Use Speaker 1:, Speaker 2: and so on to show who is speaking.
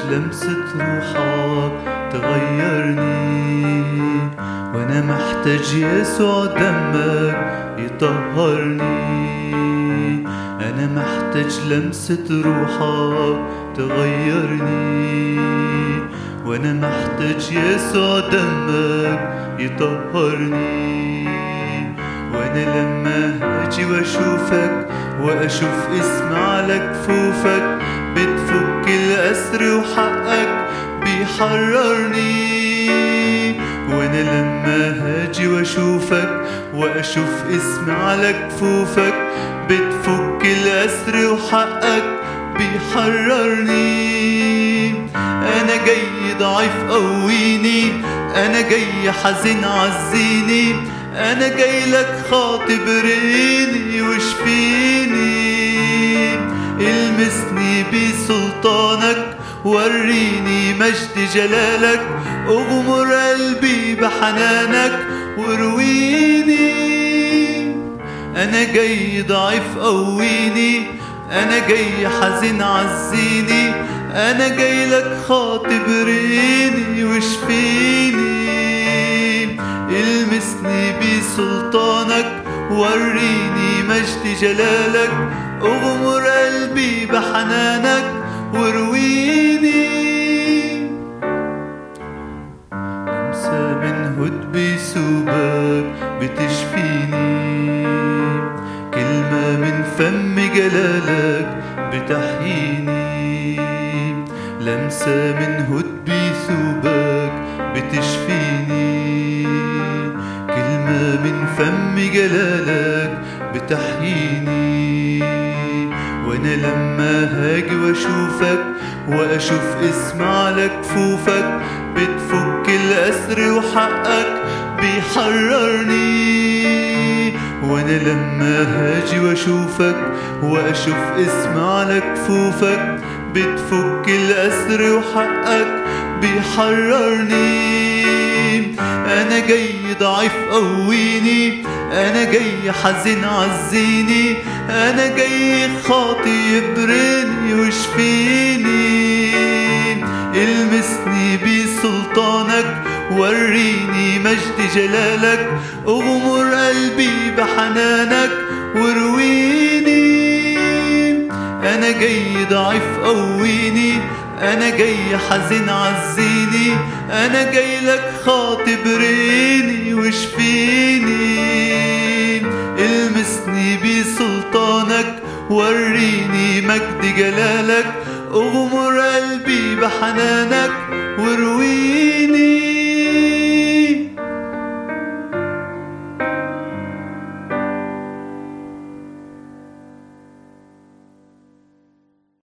Speaker 1: لمسة روحك تغيرني، وانا محتاج يسوع دمك يطهرني. انا محتاج لمسة روحك تغيرني، وانا محتاج يسوع دمك يطهرني. وانا لما اجي واشوفك واشوف اسم على كفوفك، بتفك الاسر وحقك بيحررني. وانا لما هاجي واشوفك واشوف اسم على كفوفك، بتفك الاسر وحقك بيحررني. انا جاي ضعيف قويني، انا جاي حزين عزيني، انا جاي لك خاطب ريني واشفيني. المسني بسلطانك، وريني مجد جلالك، اغمر قلبي بحنانك ورويني. انا جاي ضعيف قويني، انا جاي حزين عزيني، انا جاي لك خاطب ريني واشفيني. المسني بسلطانك، وريني مجد جلالك، اغمر قلبي بحنانك ورويني. لمسة من هدب ثوبك بتشفيني، كلمة من فم جلالك بتحييني. لمسة من هدب ثوبك بتشفيني، كلمة من فم جلالك بتحييني. وانا لما هاجي واشوفك واشوف اسم على كفوفك، بتفك الاسر وحقك بيحررني. وانا لما هاجي واشوفك واشوف اسم على كفوفك، بتفك الاسر وحقك بيحررني. انا جاي ضعيف قويني، انا جاي حزين عزيني، انا جاي خاطي يبرني واشفيني. المسني بسلطانك، وريني مجد جلالك، اغمر قلبي بحنانك ورويني. انا جاي ضعيف قويني، انا جاي حزين عزيني، انا جاي لك خاطب ريني واشفيني. المسني بسلطانك، وريني مجد جلالك، اغمر قلبي بحنانك ورويني.